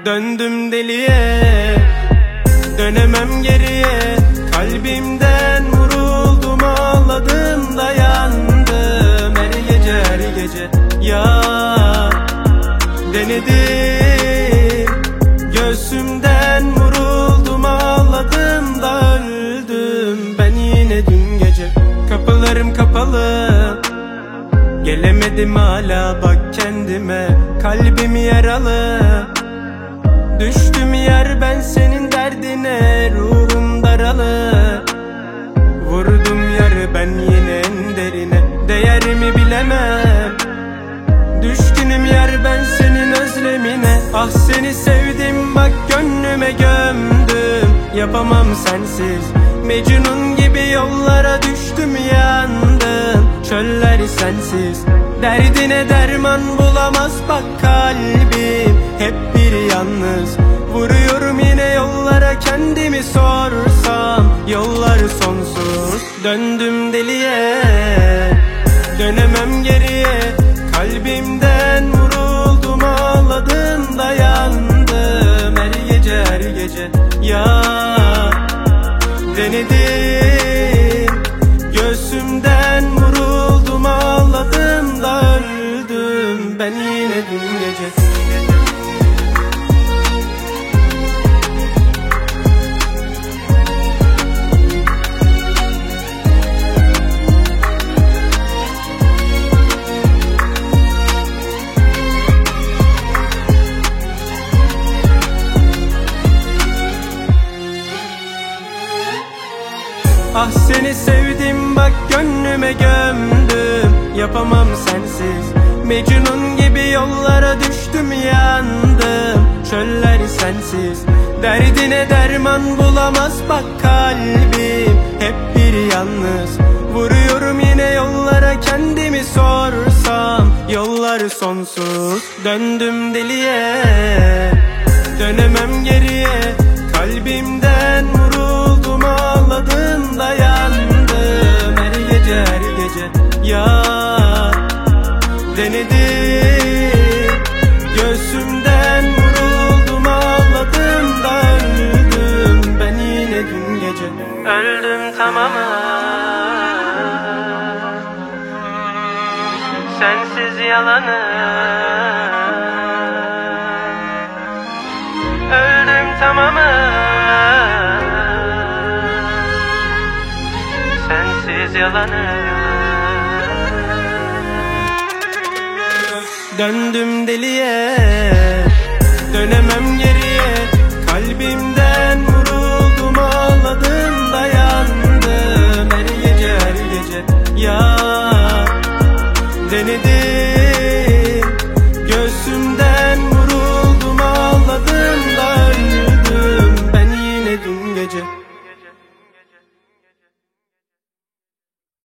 Döndüm deliye, dönemem geriye. Kalbimden vuruldum, ağladım, dayandım. Her gece her gece ya denedim. Göğsümden vuruldum, ağladım da öldüm. Ben yine dün gece. Kapılarım kapalı, gelemedim hala bak kendime. Kalbim yaralı, düştüm yer ben senin derdine. Ruhum daralı, vurdum yarı ben yine en derine. Değerimi bilemem, düşkünüm yer ben senin özlemine. Ah seni sevdim bak gönlüme gömdüm. Yapamam sensiz, Mecnun gibi yollara düştüm, yandım. Çöller sensiz, derdine derman bulamaz bak kalbim. Hep bir yalnız, vuruyorum yine yollara. Kendimi sorsam yollar sonsuz. Döndüm deliye, dönemem geriye. Kalbimden vuruldum, ağladım, dayandım. Her gece her gece ya denedim. Göğsümden vuruldum, ağladım da öldüm. Ben yine dün gece. Ah seni sevdim bak gönlüme gömdüm. Yapamam sensiz, Mecnun gibi yollara düştüm, yandım. Çöller sensiz, derdine derman bulamaz bak kalbim. Hep bir yalnız, vuruyorum yine yollara. Kendimi sorsam yollar sonsuz. Döndüm deliye, dönemem geriye. Kalbimden vuruldum, ağladım, dayandım. Her gece her gece ya denedim. Göğsümden vuruldum, ağladım da öldüm. Ben yine dün gece öldüm tamamen. Sensiz yalanım, öldüm tamamen. Sensiz yalanım. Döndüm deliye, dönemem geriye. Kalbimde